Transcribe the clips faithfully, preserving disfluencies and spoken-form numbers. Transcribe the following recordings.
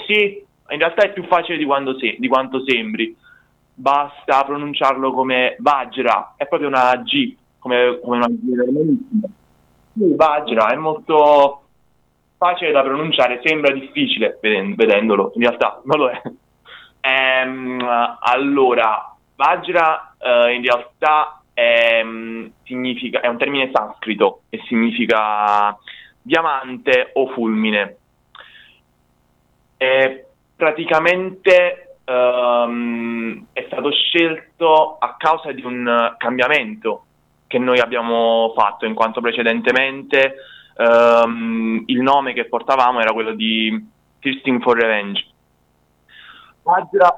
sì, in realtà è più facile di, quando se- di quanto sembri. Basta pronunciarlo come Vajra, è proprio una G, come, come una G. Sì, Vajra è molto facile da pronunciare, sembra difficile veden- vedendolo, in realtà non lo è. Ehm, allora, Vajra eh, in realtà è, mm, significa, è un termine sanscrito e significa diamante o fulmine. È praticamente ehm, è stato scelto a causa di un cambiamento che noi abbiamo fatto, in quanto precedentemente ehm, il nome che portavamo era quello di Thirsting for Revenge. Vajra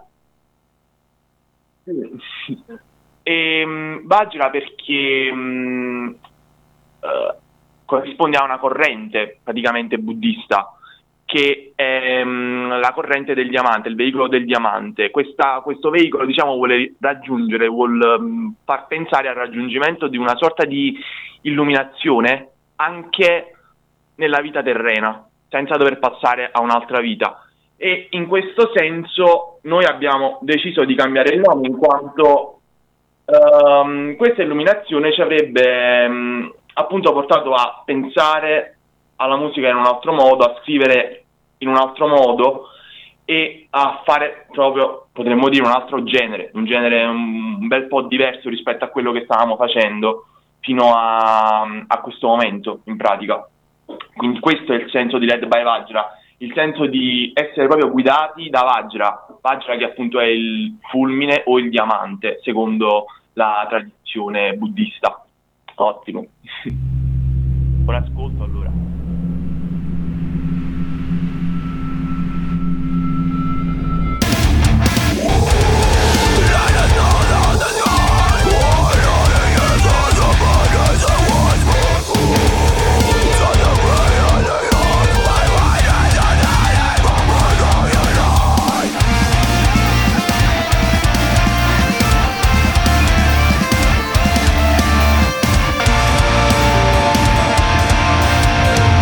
e um, Vajra perché um, uh, corrisponde a una corrente praticamente buddista che è um, la corrente del diamante, il veicolo del diamante. Questa, questo veicolo, diciamo, vuole raggiungere, vuole um, far pensare al raggiungimento di una sorta di illuminazione anche nella vita terrena, senza dover passare a un'altra vita. E in questo senso noi abbiamo deciso di cambiare il nome, in quanto um, questa illuminazione ci avrebbe um, appunto portato a pensare alla musica in un altro modo, a scrivere in un altro modo e a fare proprio, potremmo dire, un altro genere, un genere un bel po' diverso rispetto a quello che stavamo facendo fino a, a questo momento, in pratica. Quindi questo è il senso di Led by Vajra, il senso di essere proprio guidati da Vajra, Vajra che appunto è il fulmine o il diamante, secondo la tradizione buddista. Ottimo. Buon ascolto allora. We'll be right back.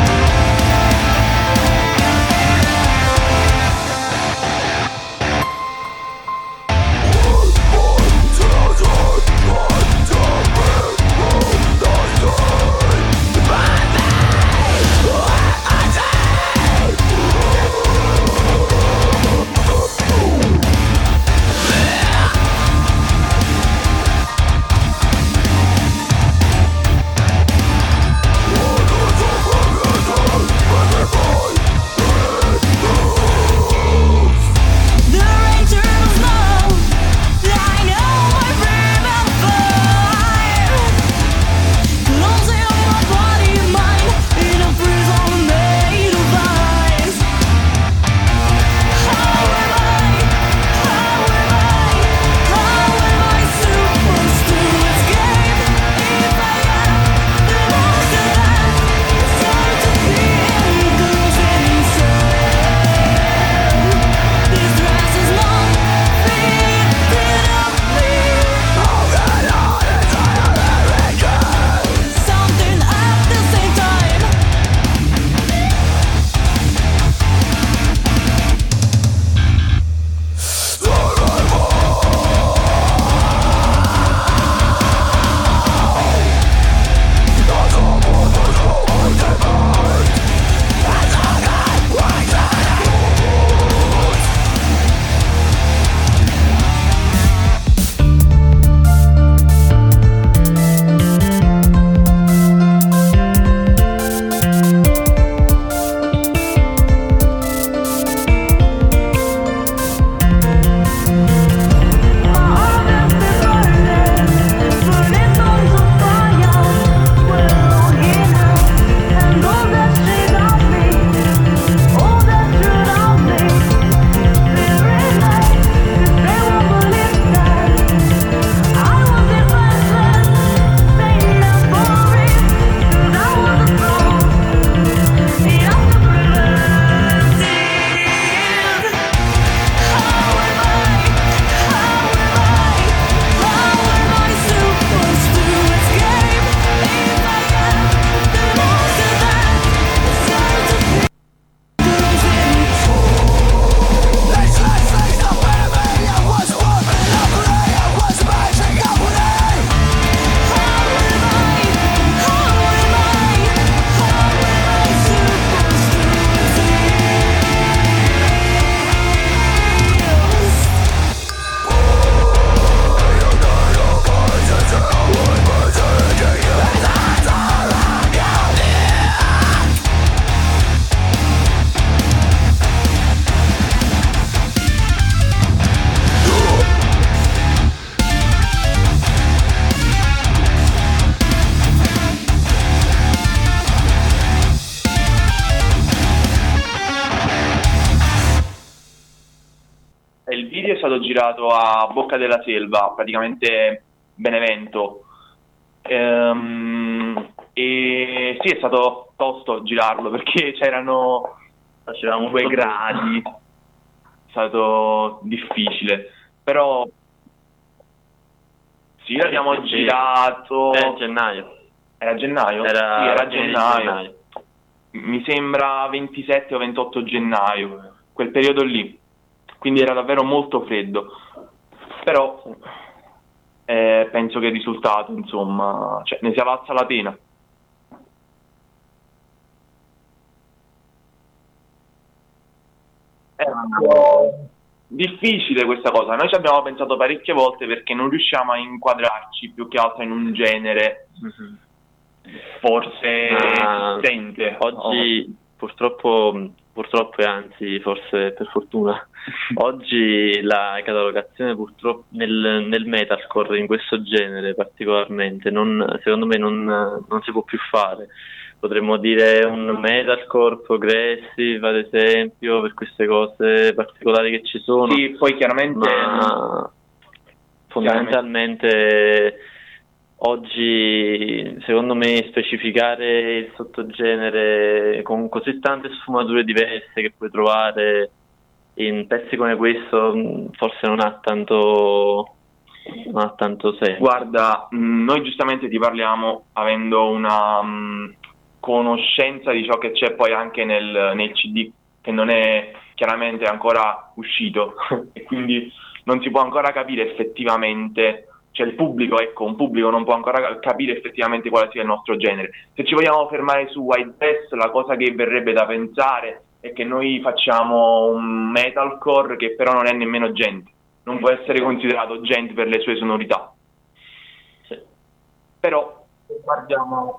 stato girato a Bocca della Selva, praticamente Benevento. Ehm, e sì, è stato tosto girarlo perché c'erano facevamo due gradi, è stato difficile, però sì, l'abbiamo sì, girato a gennaio. Era gennaio? Era, sì, era gennaio. gennaio. Mi sembra ventisette o ventotto gennaio, quel periodo lì. Quindi era davvero molto freddo. Però eh, penso che il risultato, insomma, cioè, ne sia valsa la pena. È un po' difficile questa cosa. Noi ci abbiamo pensato parecchie volte perché non riusciamo a inquadrarci più che altro in un genere. Mm-hmm. Forse ah, esistente. Oggi oh. purtroppo, purtroppo e anzi forse per fortuna, oggi la catalogazione purtroppo nel, nel metalcore in questo genere particolarmente non, secondo me non, non si può più fare. Potremmo dire un metalcore progressive ad esempio per queste cose particolari che ci sono. Sì, poi chiaramente ma fondamentalmente chiaramente oggi secondo me specificare il sottogenere con così tante sfumature diverse che puoi trovare in pezzi come questo forse non ha tanto non ha tanto senso. Guarda, noi giustamente ti parliamo avendo una um, conoscenza di ciò che c'è poi anche nel, nel C D, che non è chiaramente ancora uscito e quindi non si può ancora capire effettivamente. Cioè il pubblico, ecco, un pubblico non può ancora capire effettivamente quale sia il nostro genere. Se ci vogliamo fermare su White Dress, la cosa che verrebbe da pensare è che noi facciamo un metalcore che però non è nemmeno gent, non può essere considerato gent per le sue sonorità. Sì. Però se guardiamo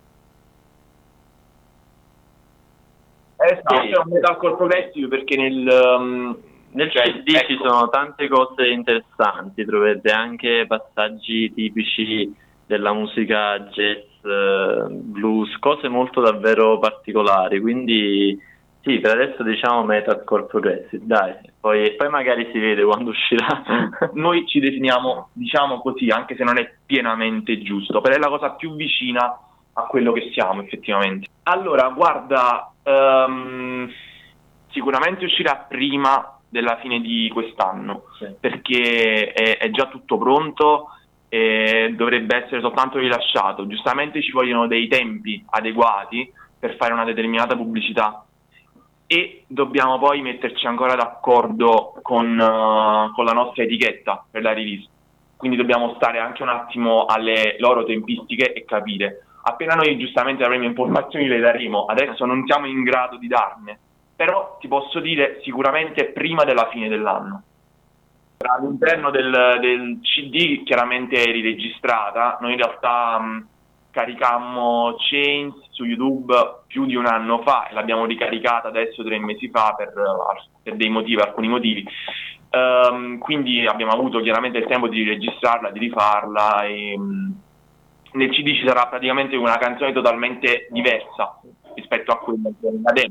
eh, sì, è un metalcore progressive perché nel um, Nel cioè, C D ecco. Ci sono tante cose interessanti, troverete anche passaggi tipici della musica jazz, blues, cose molto davvero particolari, quindi sì, per adesso diciamo metalcore progressive, dai, poi, poi magari si vede quando uscirà. Noi ci definiamo, diciamo così, anche se non è pienamente giusto, però è la cosa più vicina a quello che siamo effettivamente. Allora, guarda, um, sicuramente uscirà prima della fine di quest'anno, sì. Perché è, è già tutto pronto e dovrebbe essere soltanto rilasciato. Giustamente ci vogliono dei tempi adeguati per fare una determinata pubblicità e dobbiamo poi metterci ancora d'accordo con, uh, con la nostra etichetta per la release, quindi dobbiamo stare anche un attimo alle loro tempistiche e capire. Appena noi giustamente avremo informazioni le daremo, adesso non siamo in grado di darne, però ti posso dire sicuramente prima della fine dell'anno. All'interno del, del C D chiaramente è riregistrata, noi in realtà mh, caricammo Chains su YouTube più di un anno fa e l'abbiamo ricaricata adesso tre mesi fa per, per dei motivi, alcuni motivi, um, quindi abbiamo avuto chiaramente il tempo di riregistrarla, di rifarla e mh, nel C D ci sarà praticamente una canzone totalmente diversa rispetto a quella della demo.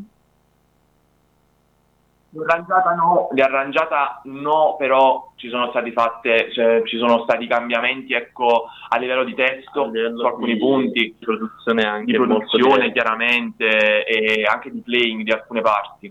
Arrangiata no, riarrangiata no, però ci sono stati fatte, cioè, ci sono stati cambiamenti, ecco, a livello di testo su alcuni di, punti, di produzione anche di produzione chiaramente e anche di playing di alcune parti.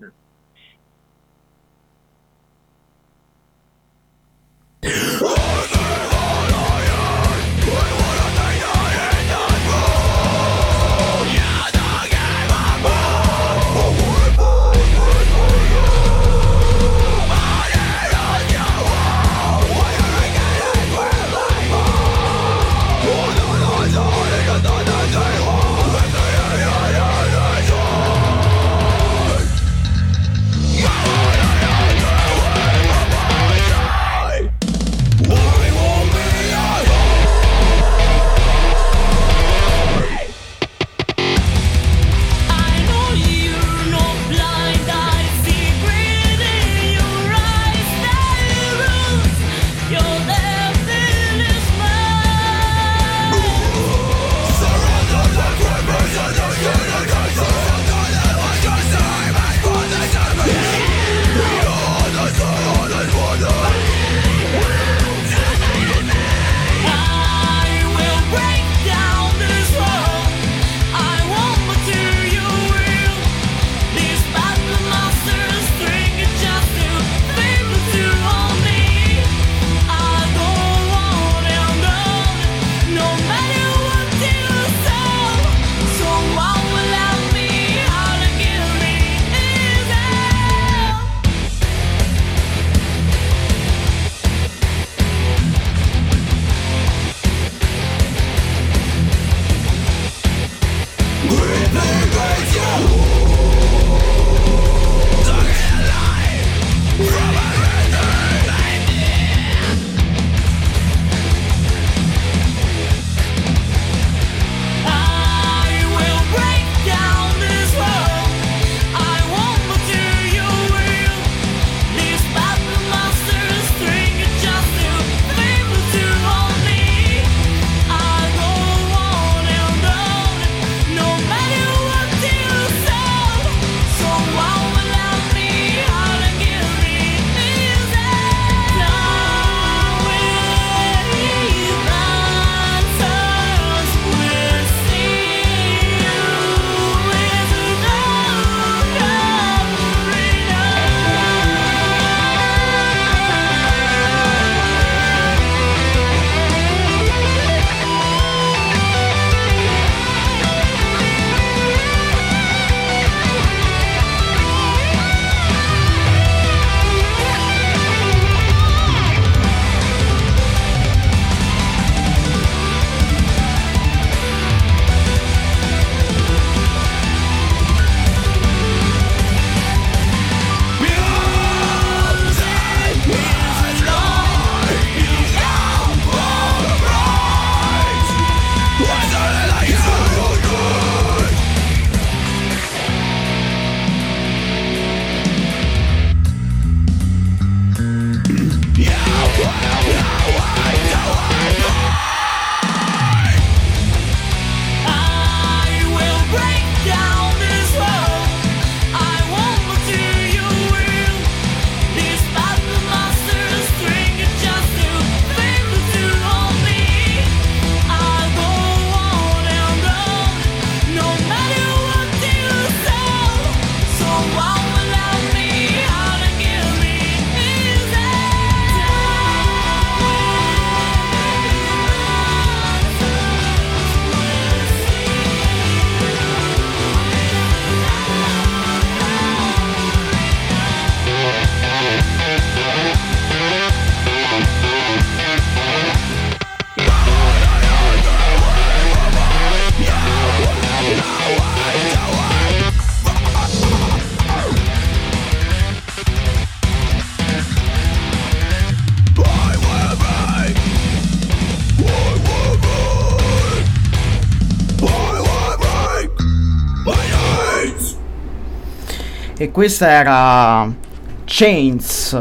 E questa era Chains.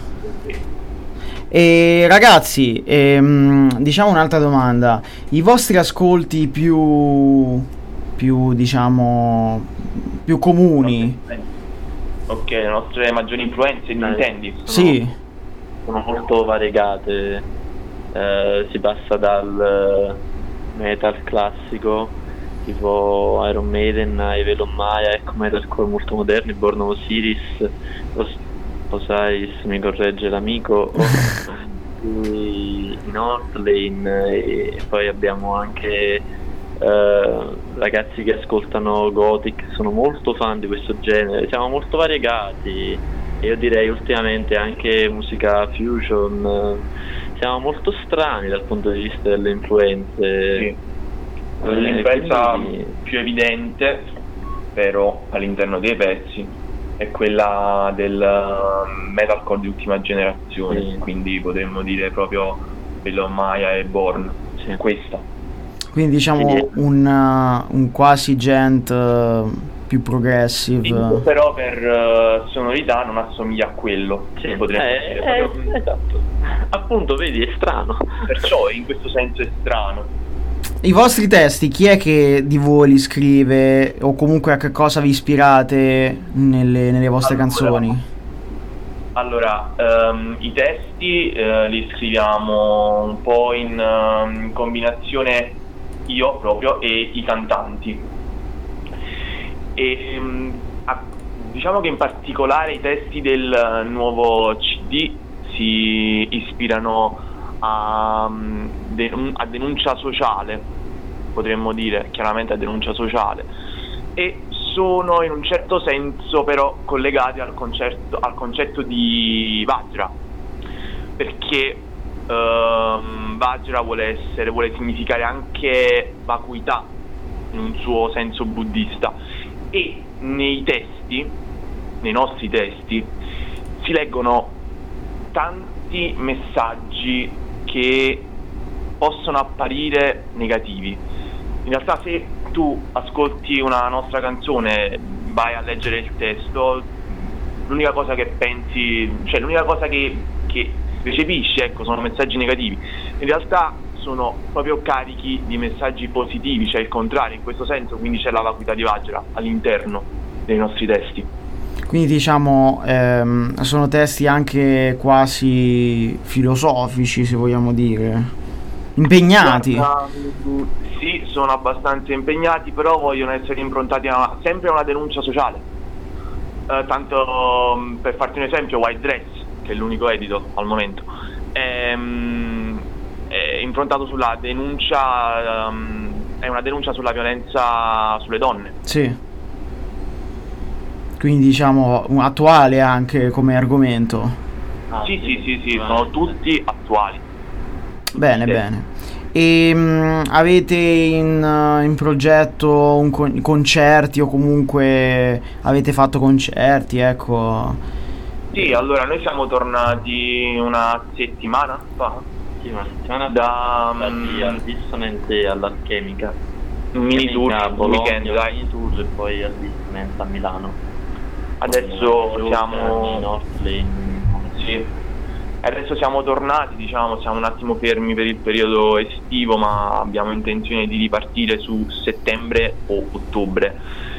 E ragazzi, ehm, diciamo un'altra domanda. I vostri ascolti più, più diciamo, più comuni? Ok, le nostre maggiori influenze, mi intendi? Sono, Sì. Sono molto variegate, eh, si passa dal metal classico tipo Iron Maiden, ai Velon Maya, ecco, metalcore molto moderni, Born of Osiris, Os- Osiris, mi corregge l'amico, i Northlane, e poi abbiamo anche eh, ragazzi che ascoltano Gothic, sono molto fan di questo genere, siamo molto variegati e io direi ultimamente anche musica fusion, siamo molto strani dal punto di vista delle influenze. Sì. L'influenza quindi... più evidente, però all'interno dei pezzi, è quella del metalcore di ultima generazione, sì. Quindi potremmo dire proprio Velon Maya e Born, sì. Questa. Quindi diciamo sì. un, uh, un quasi gent uh, più progressive. Sì, però per uh, sonorità non assomiglia a quello. Sì, potremmo eh, dire eh, proprio... esatto. Appunto, vedi, è strano. Perciò in questo senso è strano. I vostri testi, chi è che di voi li scrive o comunque a che cosa vi ispirate nelle, nelle vostre allora, canzoni? Allora, um, i testi uh, li scriviamo un po' in, uh, in combinazione io proprio e i cantanti. E um, a, diciamo che in particolare i testi del nuovo C D si ispirano a, a denuncia sociale, potremmo dire chiaramente a denuncia sociale, e sono in un certo senso però collegati al concetto, al concetto di Vajra, perché ehm, Vajra vuole essere, vuole significare anche vacuità in un suo senso buddista, e nei testi, nei nostri testi, si leggono tanti messaggi che possono apparire negativi. In realtà se tu ascolti una nostra canzone, vai a leggere il testo, l'unica cosa che pensi, cioè l'unica cosa che, che recepisci, ecco, sono messaggi negativi. In realtà sono proprio carichi di messaggi positivi, cioè il contrario in questo senso, quindi c'è la vacuità di Vajra all'interno dei nostri testi. Quindi diciamo ehm, sono testi anche quasi filosofici, se vogliamo dire, impegnati. Guarda, sì, sono abbastanza impegnati, però vogliono essere improntati a, sempre a una denuncia sociale. Eh, tanto per farti un esempio, White Dress, che è l'unico edito al momento, è, è improntato sulla denuncia, um, è una denuncia sulla violenza sulle donne. Sì. Quindi diciamo attuale anche come argomento. Ah, sì, sì, sì, sì, sono tutti attuali. Bene, sì. bene. E mh, avete in, in progetto un con- concerti o comunque avete fatto concerti, ecco? Sì, allora noi siamo tornati una settimana fa. Sì, una settimana da fa um, al Dissonance e all'Alchemica. Un mini tour, a Bologna, weekend, dai. mini tour e poi al Dissonance a Milano. Adesso Con, siamo Northlane. Sì. Adesso siamo tornati, diciamo, siamo un attimo fermi per il periodo estivo, ma abbiamo intenzione di ripartire su settembre o ottobre,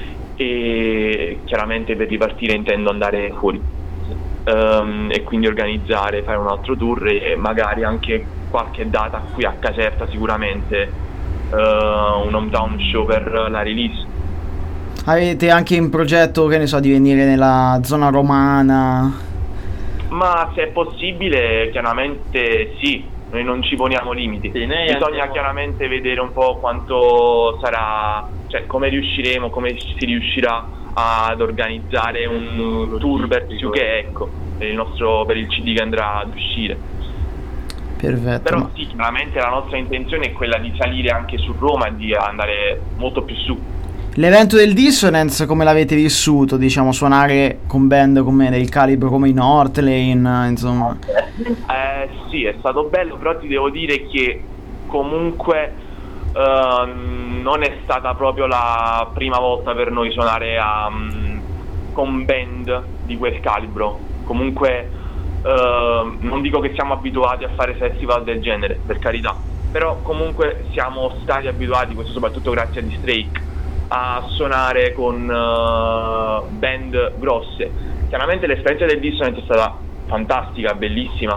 e chiaramente per ripartire intendo andare fuori, um, e quindi organizzare, fare un altro tour e magari anche qualche data qui a Caserta, sicuramente uh, un hometown show per la release. Avete anche in progetto, che ne so, di venire nella zona romana? Ma se è possibile, chiaramente sì, noi non ci poniamo limiti. Sì, bisogna andiamo... chiaramente vedere un po' quanto sarà, cioè come riusciremo, come si riuscirà ad organizzare un tour per U K, ecco, per il nostro, per il C D che andrà ad uscire. Perfetto. Però ma... sì, chiaramente la nostra intenzione è quella di salire anche su Roma e di andare molto più su. L'evento del Dissonance come l'avete vissuto? Diciamo, suonare con band come del calibro come i Northlane, insomma. Eh, sì, è stato bello, però ti devo dire che comunque uh, non è stata proprio la prima volta per noi suonare a, um, con band di quel calibro. Comunque uh, non dico che siamo abituati a fare festival del genere, per carità, però comunque siamo stati abituati, questo soprattutto grazie a Distrake, a suonare con uh, band grosse. Chiaramente l'esperienza del Dissonance è stata fantastica, bellissima,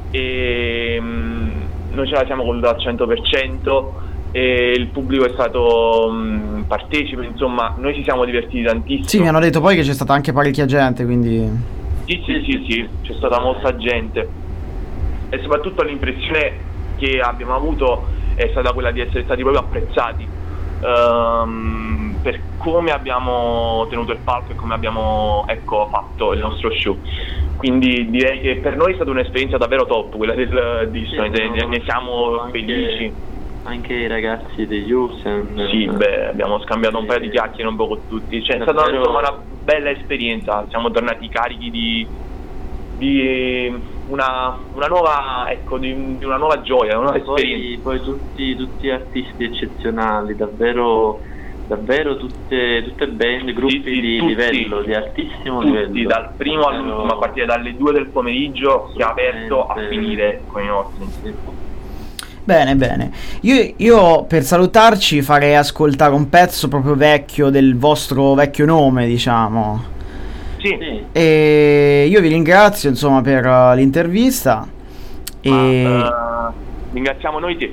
e um, noi ce la siamo voluta al cento per cento e il pubblico è stato um, partecipe, insomma noi ci siamo divertiti tantissimo. Sì, mi hanno detto poi che c'è stata anche parecchia gente, quindi sì sì sì sì, c'è stata molta gente, e soprattutto l'impressione che abbiamo avuto è stata quella di essere stati proprio apprezzati um, per come abbiamo tenuto il palco e come abbiamo, ecco, fatto il nostro show. Quindi direi che per noi è stata un'esperienza davvero top quella del Dissonance, sì, ne, ne siamo anche felici. Anche i ragazzi degli Usen. Sì, beh, abbiamo scambiato un paio di chiacchiere un po' con tutti. Cioè, è stata davvero insomma una bella esperienza. Siamo tornati carichi di, di una, una nuova, ecco, di, di una nuova gioia, una nuova e esperienza. Poi, poi tutti, tutti artisti eccezionali, davvero, davvero tutte, tutte band, gruppi sì, sì, di tutti, livello, di altissimo tutti, livello. Dal primo davvero all'ultimo, a partire dalle due del pomeriggio, che è aperto a finire con i nostri. Sì. Bene, bene. Io, io per salutarci farei ascoltare un pezzo proprio vecchio del vostro vecchio nome, diciamo. Sì. E io vi ringrazio, insomma, per uh, l'intervista. Ma, e uh, ringraziamo noi te.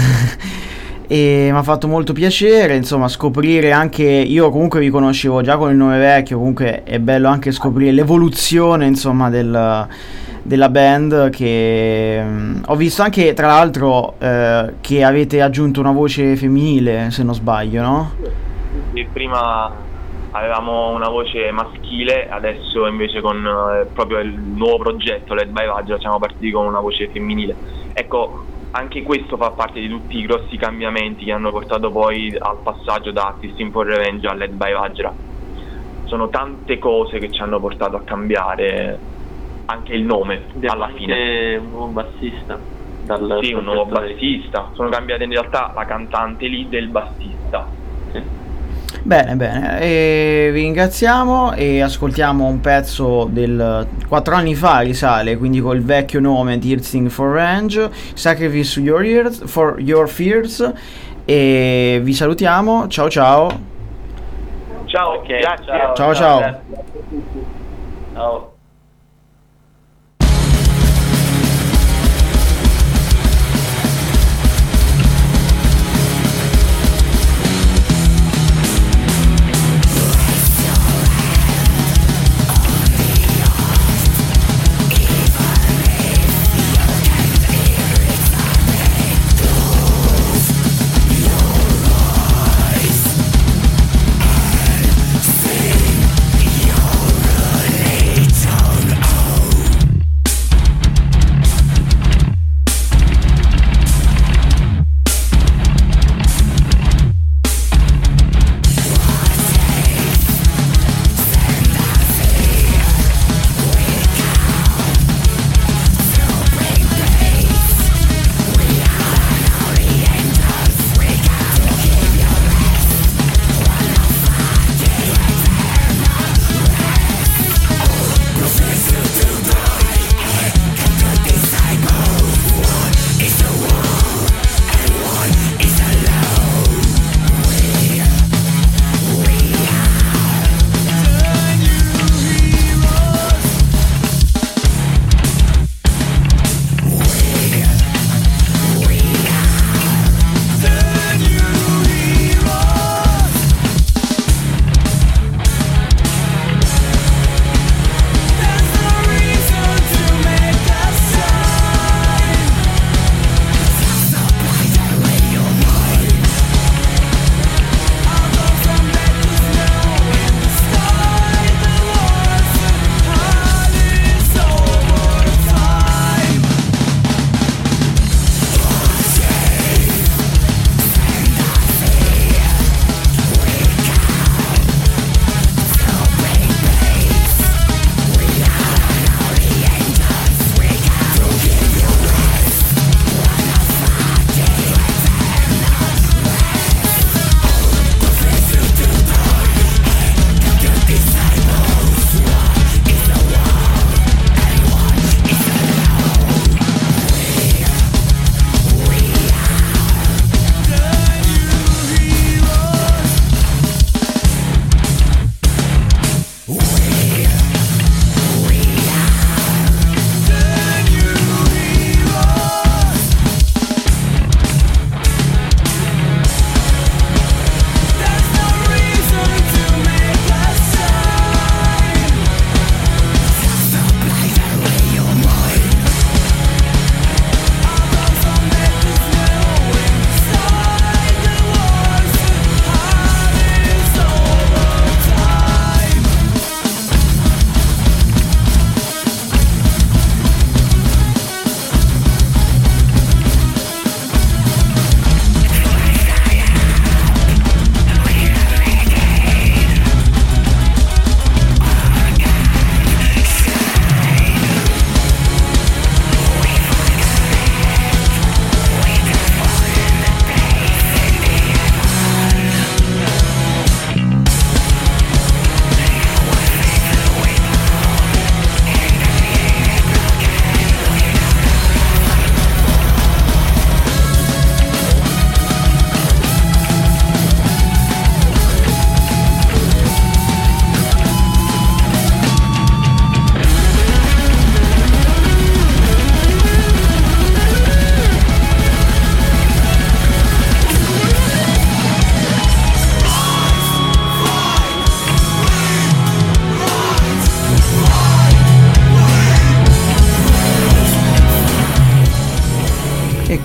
E mi ha fatto molto piacere, insomma, scoprire anche, io comunque vi conoscevo già con il nome vecchio, comunque è bello anche scoprire l'evoluzione, insomma, del, della band, che mh, ho visto anche, tra l'altro, eh, che avete aggiunto una voce femminile, se non sbaglio, no? Sì, prima avevamo una voce maschile, adesso invece con eh, proprio il nuovo progetto Led by Vajra siamo partiti con una voce femminile. Ecco, anche questo fa parte di tutti i grossi cambiamenti che hanno portato poi al passaggio da Artist for Revenge a Led by Vajra. Sono tante cose che ci hanno portato a cambiare anche il nome. Abbiamo alla fine un nuovo bassista dal sì, un nuovo bassista. Sono cambiate in realtà la cantante lead e il bassista. Sì. Bene, bene, e vi ringraziamo e ascoltiamo un pezzo del quattro anni fa, risale, quindi col vecchio nome Thirsting for Revenge, Sacrifice your ears, for Your Fears, e vi salutiamo, ciao ciao. Ciao, okay, ciao, ciao. Ciao, ciao. Ciao. Time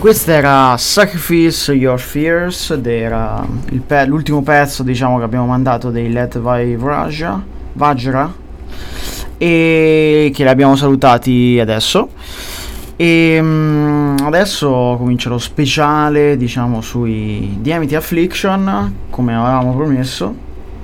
Questo era Sacrifice Your Fears ed era il pe- l'ultimo pezzo, diciamo, che abbiamo mandato dei Let Vai Vraja, Vajra, e che li abbiamo salutati adesso. E um, adesso comincia lo speciale, diciamo, sui D M T Affliction, come avevamo promesso.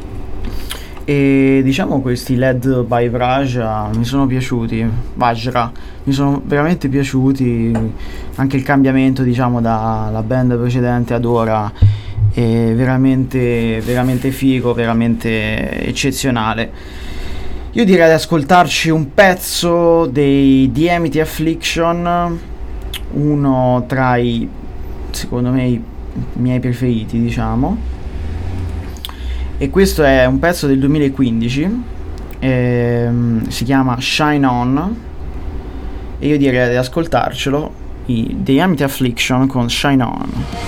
E diciamo questi Led by Vraja mi sono piaciuti, Vajra, mi sono veramente piaciuti, anche il cambiamento, diciamo, dalla band precedente ad ora è veramente, veramente figo, veramente eccezionale. Io direi di ascoltarci un pezzo dei D M T Affliction, uno tra i, secondo me, i miei preferiti, diciamo. E questo è un pezzo del duemilaquindici, ehm, si chiama Shine On, e io direi di ascoltarcelo, i D M T Affliction con Shine On.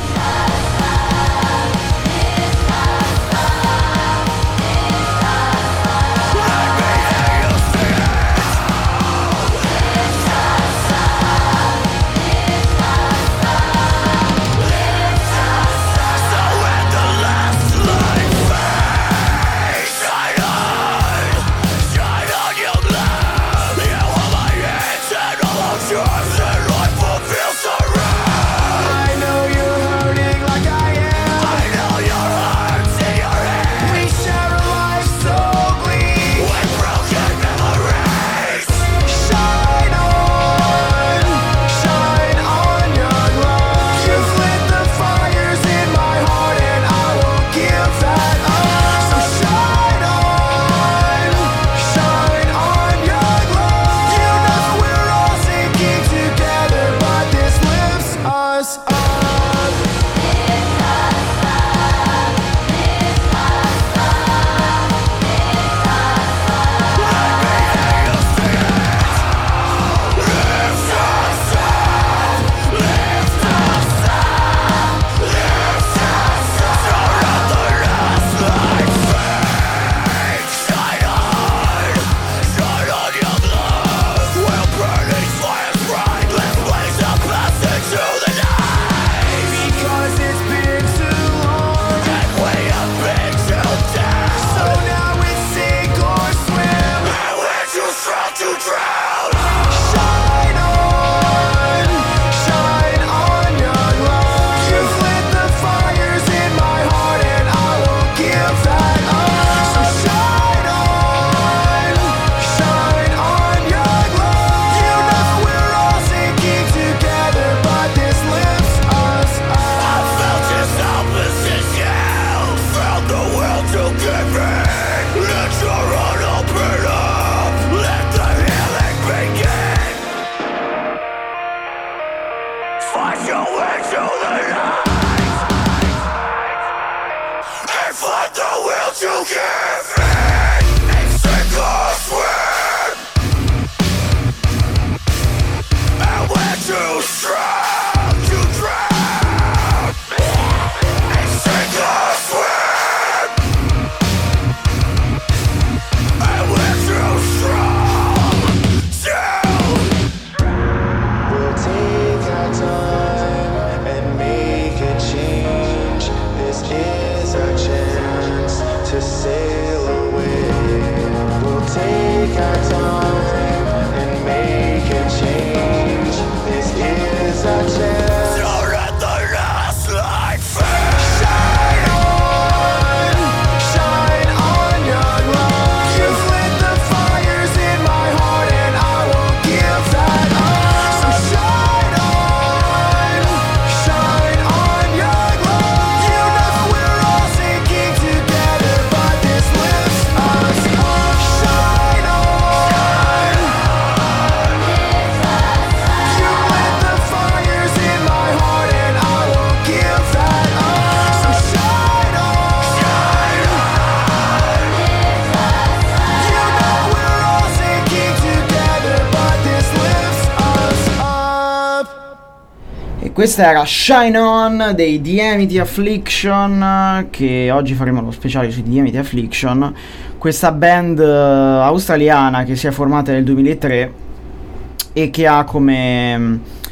Questa era Shine On dei D M T Affliction, che oggi faremo lo speciale sui D M T Affliction, questa band uh, australiana che si è formata nel duemilatré e che ha come,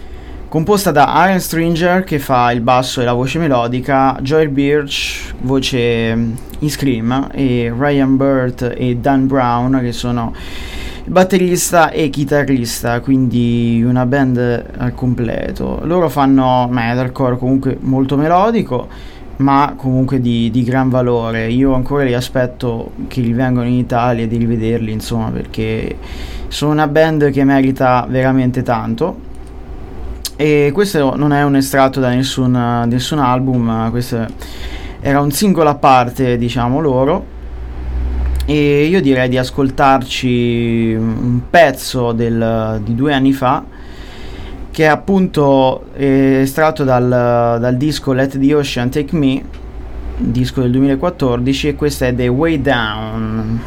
composta da Aaron Stringer che fa il basso e la voce melodica, Joel Birch voce in scream e Ryan Burt e Dan Brown che sono il batterista e chitarrista, quindi una band al completo. Loro fanno metalcore comunque molto melodico ma comunque di, di gran valore. Io ancora li aspetto che rivengano in Italia e di rivederli, insomma, perché sono una band che merita veramente tanto. E questo non è un estratto da nessun, nessun album, questo era un singolo a parte, diciamo, loro, e io direi di ascoltarci un pezzo del, di due anni fa, che è appunto estratto dal, dal disco Let the Ocean Take Me, disco del duemilaquattordici, e questo è The Way Down.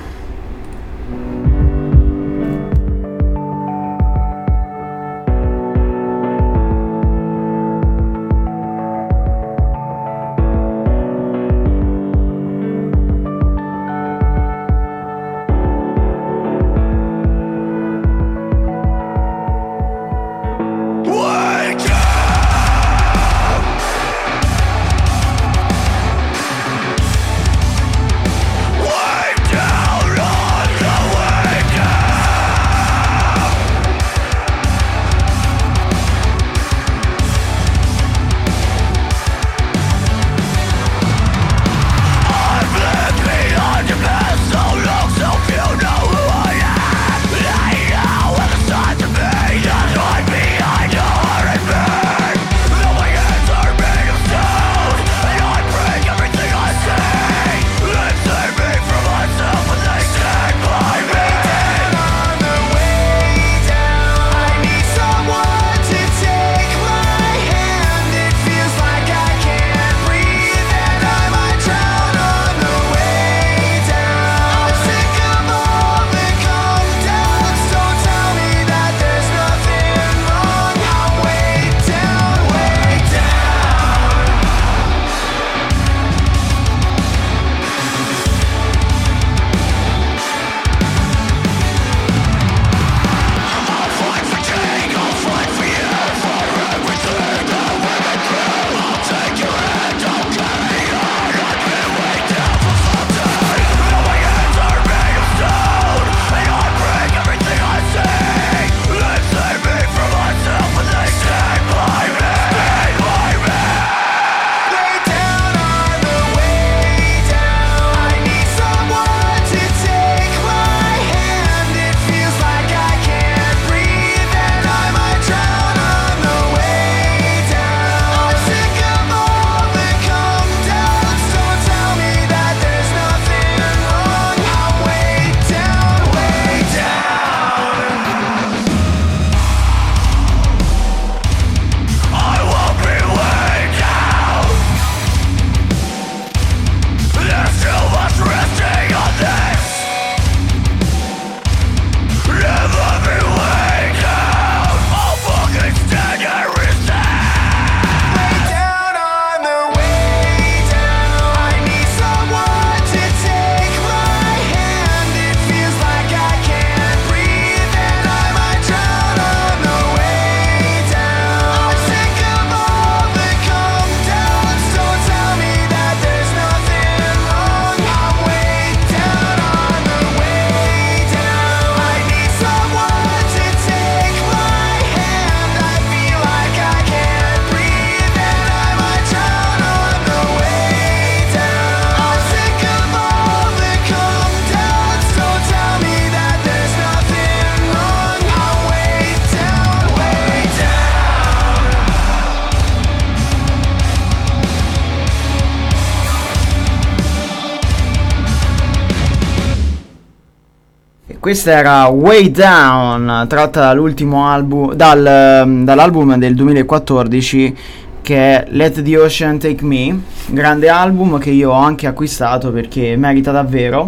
Questa era Way Down, tratta dall'ultimo album, dal, dall'album del duemilaquattordici che è Let the Ocean Take Me, grande album che io ho anche acquistato perché merita davvero.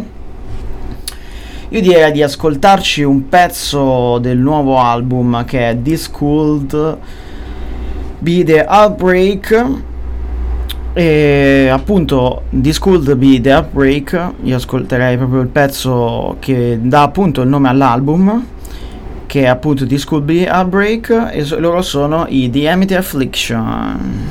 Io direi di ascoltarci un pezzo del nuovo album che è This Could Be The Outbreak. E appunto This Could Be The Outbreak, io ascolterei proprio il pezzo che dà appunto il nome all'album, che che è appunto This Could Be Heartbreak, e so- loro sono i The Amity Affliction.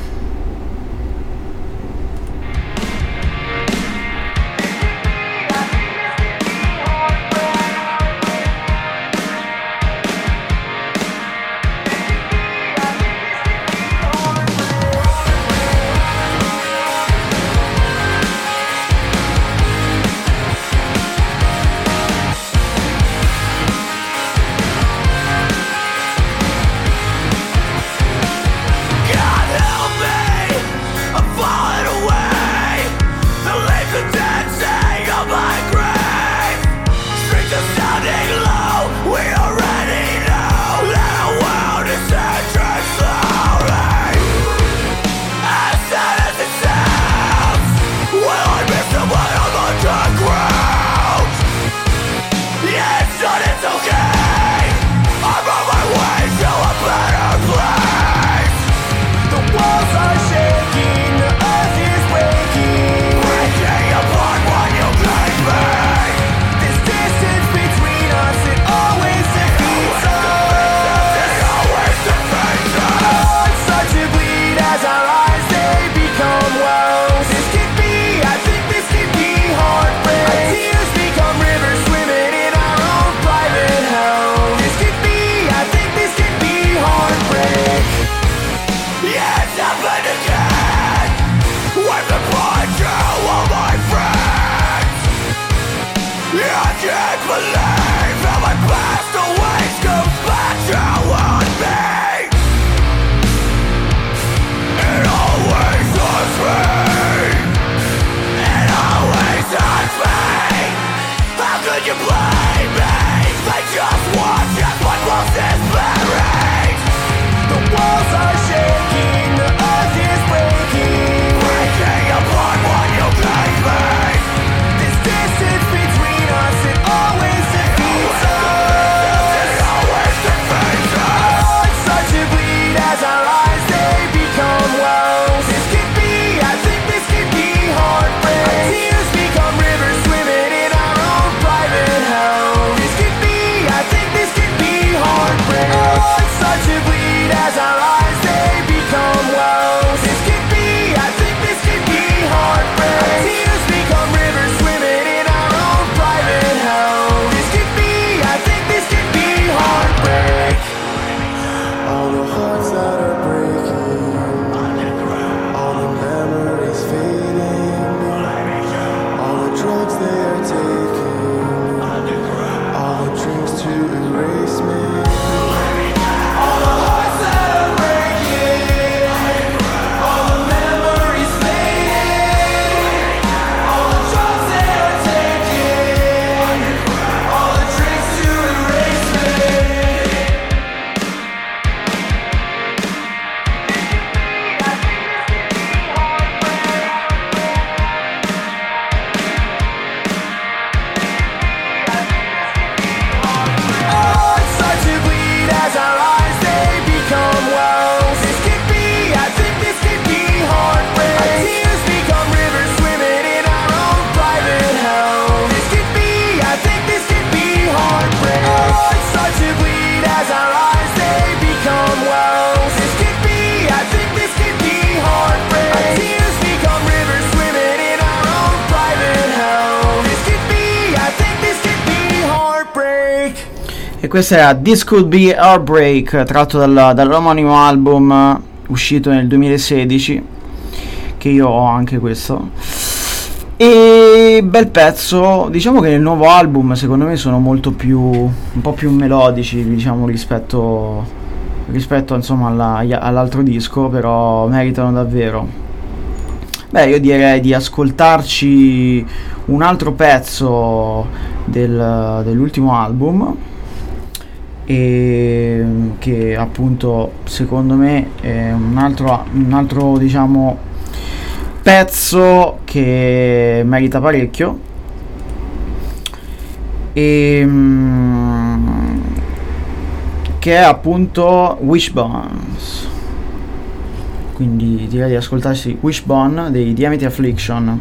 Questa era This Could Be Heartbreak, tratto dalla, dall'omonimo album uscito nel duemilasedici, che io ho anche questo. E bel pezzo, diciamo che nel nuovo album secondo me sono molto più, un po' più melodici, diciamo, rispetto, rispetto insomma alla, all'altro disco, però meritano davvero. Beh, io direi di ascoltarci un altro pezzo del, dell'ultimo album, e che appunto secondo me è un altro, un altro diciamo pezzo che merita parecchio, e che è appunto Wishbones. Quindi direi di ascoltarsi Wishbone dei The Amity Affliction.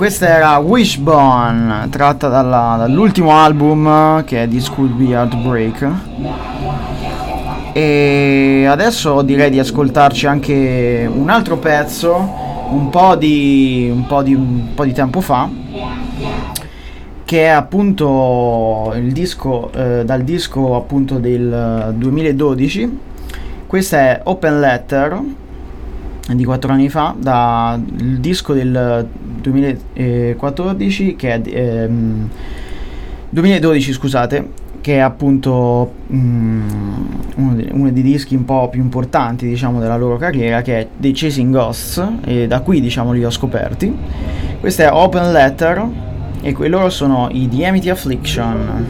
questa era Wishbone, tratta dalla, dall'ultimo album che è This Could Be Heartbreak. E adesso direi di ascoltarci anche un altro pezzo, un po' di, un po' di, un po' di tempo fa, che è appunto il disco, eh, dal disco appunto del duemiladodici. Questa è Open Letter, di quattro anni fa, dal disco del duemilaquattordici, che è ehm, duemiladodici, scusate, che è appunto um, uno, dei, uno dei dischi un po' più importanti, diciamo, della loro carriera, che è The Chasing Ghosts, e da qui, diciamo, li ho scoperti. Questa è Open Letter e que- loro sono i The Amity Affliction.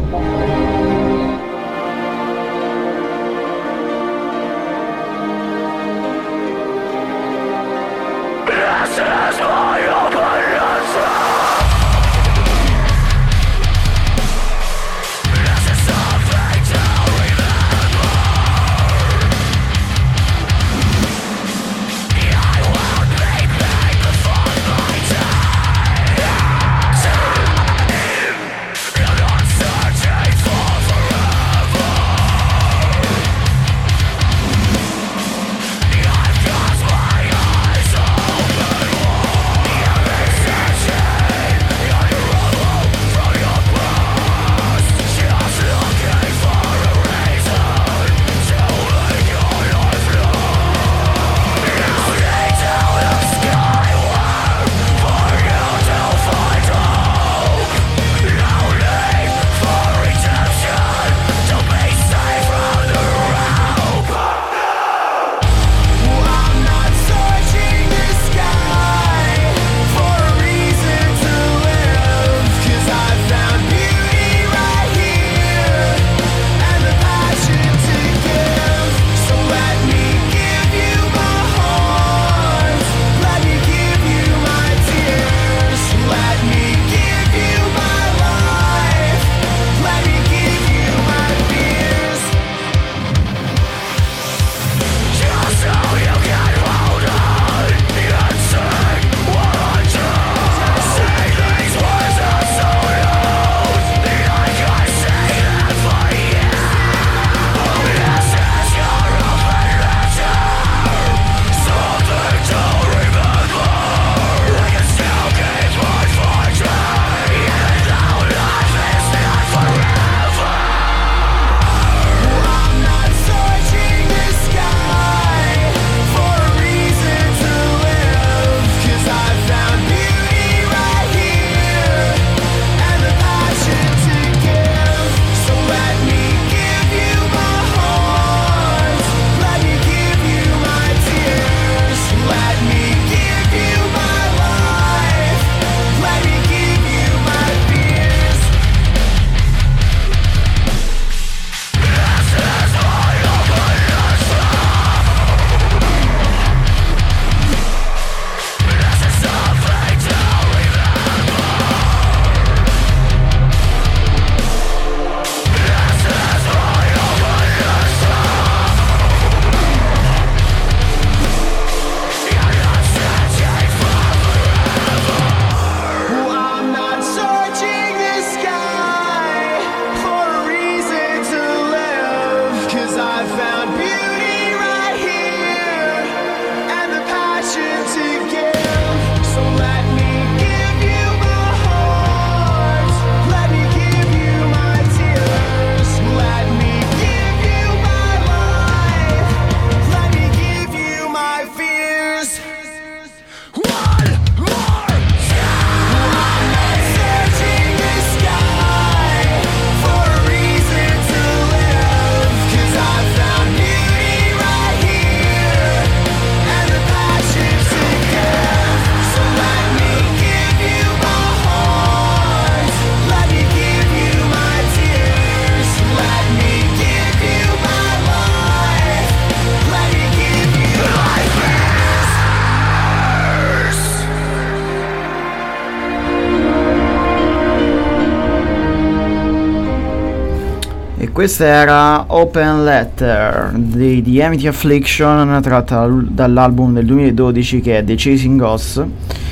Questa era Open Letter di The Amity Affliction, tratta dall'album del duemiladodici che è The Chasing Ghosts.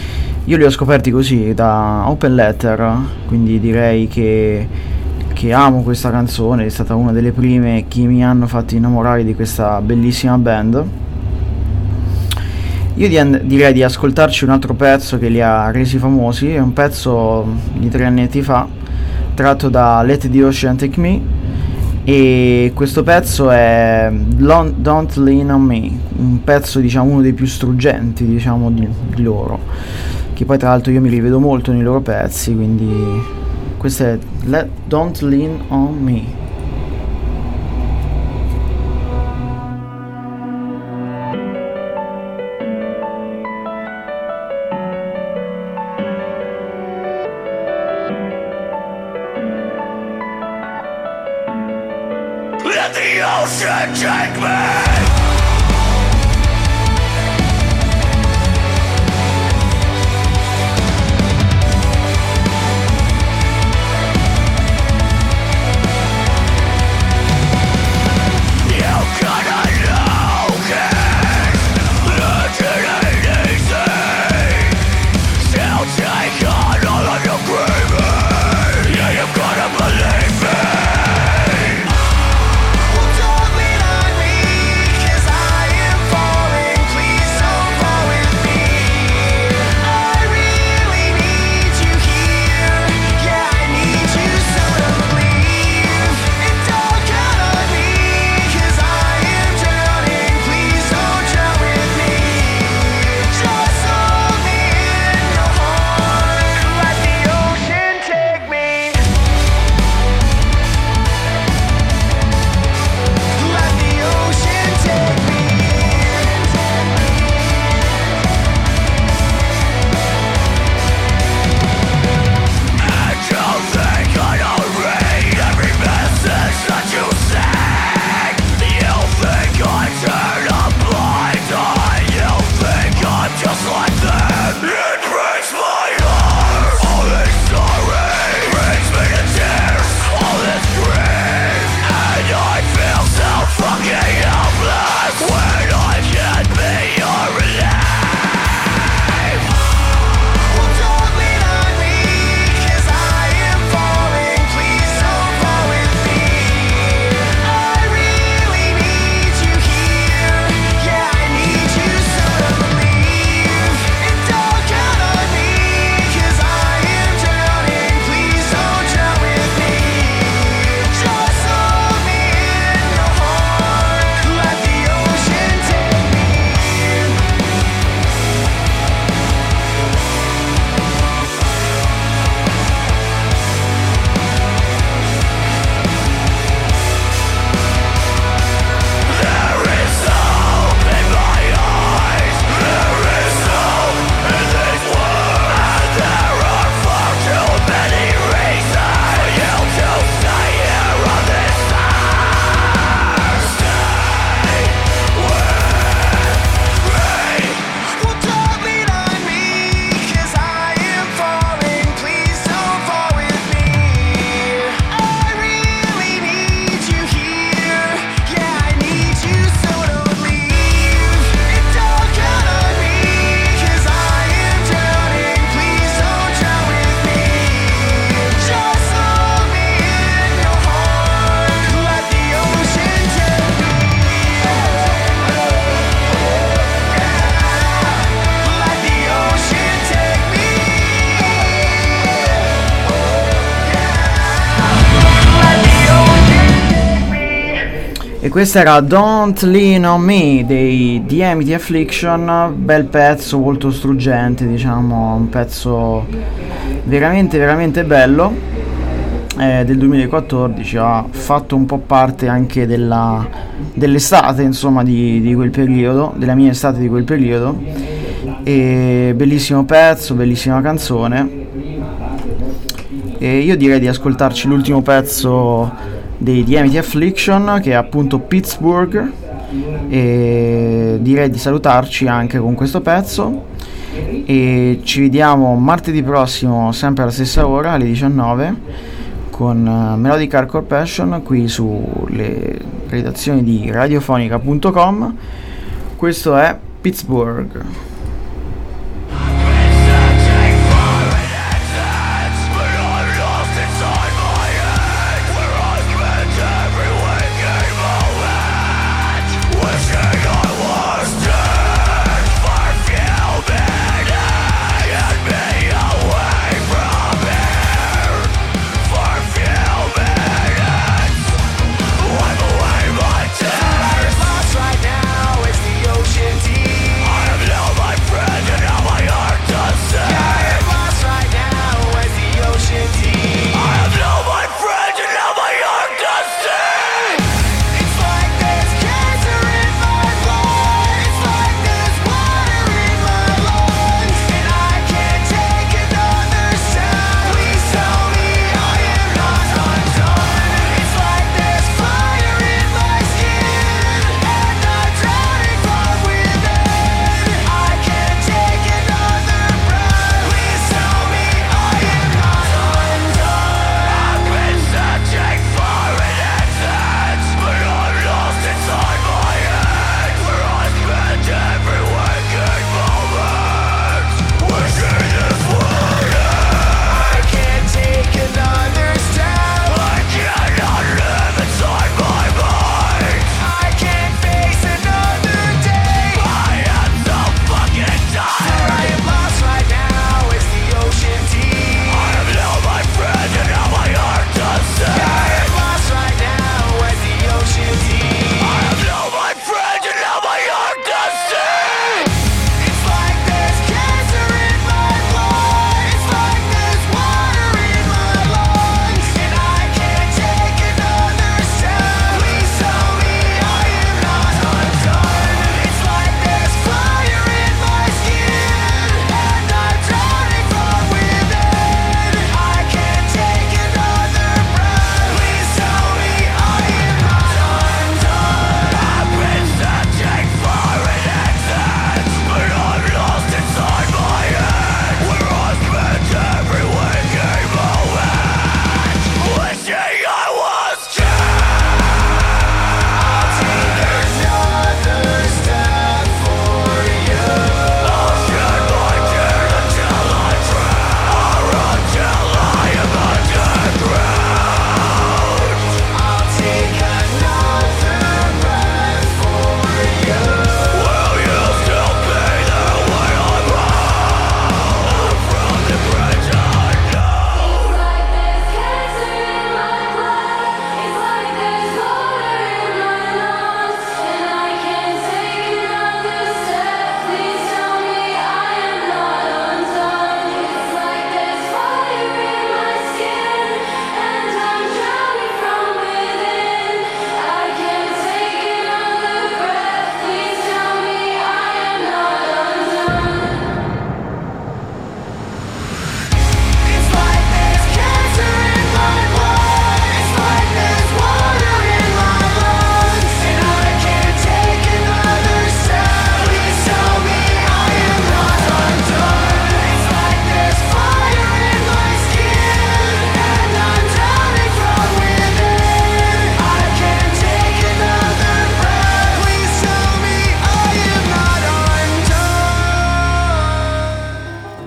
io li ho scoperti così da Open Letter, quindi direi che, che amo questa canzone, è stata una delle prime che mi hanno fatto innamorare di questa bellissima band. Io di and- direi di ascoltarci un altro pezzo che li ha resi famosi, è un pezzo di tre annetti fa, tratto da Let the Ocean Take Me, e questo pezzo è Don't Lean on Me, un pezzo, diciamo, uno dei più struggenti, diciamo, di, di loro, che poi tra l'altro io mi rivedo molto nei loro pezzi, quindi questo è Let Don't Lean on Me. Let the ocean take me. E questa era Don't Lean on Me dei The Amity Affliction, bel pezzo, molto struggente, diciamo, un pezzo veramente veramente bello, eh, del duemilaquattordici, ha fatto un po' parte anche della, dell'estate, insomma, di, di quel periodo, della mia estate di quel periodo, e bellissimo pezzo, bellissima canzone, e io direi di ascoltarci l'ultimo pezzo dei The Amity Affliction, che è appunto Pittsburgh, e direi di salutarci anche con questo pezzo, e ci vediamo martedì prossimo sempre alla stessa ora, alle diciannove, con Melodic Hardcore Passion qui sulle redazioni di radiofonica punto com. Questo è Pittsburgh.